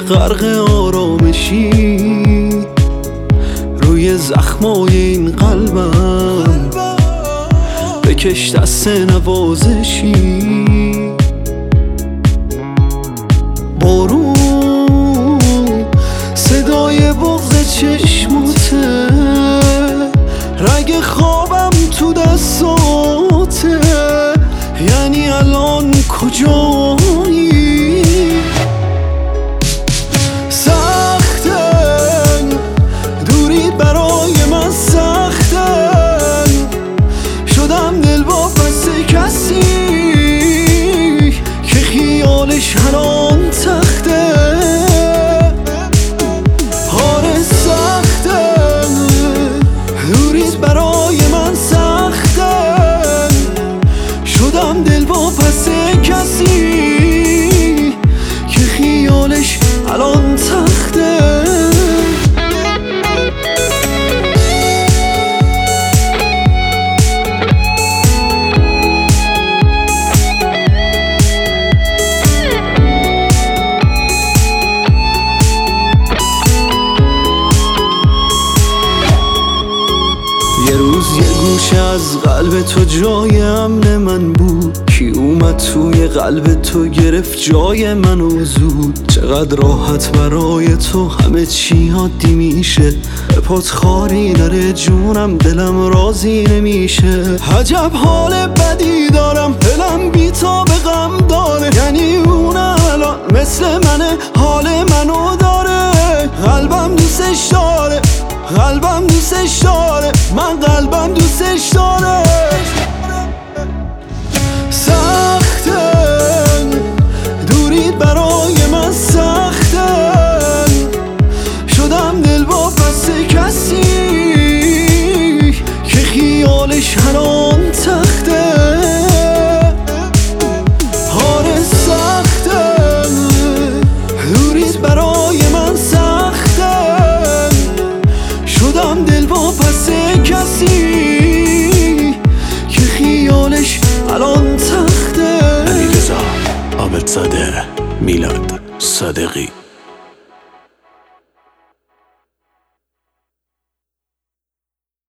غرق آرامشی روی زخمای این قلبم، بکش دست نوازشی. بارون صدای بغض چشماته، رگ خوابم تو دستاته، یعنی الان کجایی؟ سختن دوری برای من، سختن شدم دل با پس کسی که خیالش الان تخته. آره سختن دوریت برای من، سختن شدم دل با پس کسی که خیالش الان تخته. یه روز یه گوشه از قلب تو جای امن من بود، کی اومد توی قلب تو گرفت جای منو زود. چقدر راحت برای تو همه چی عادی میشه، به پات خاری نره جونم، دلم راضی نمیشه. عجب حال بدی دارم، دلم بی تا به غم داره، یعنی اون الان مثل منه، حال منو داره. قلبم دوستش داره، قلبم دوستش داره، من قلبم دوستش داره. سختن دوریت برای من، سختن شدم دل با پس کسی که خیالش الان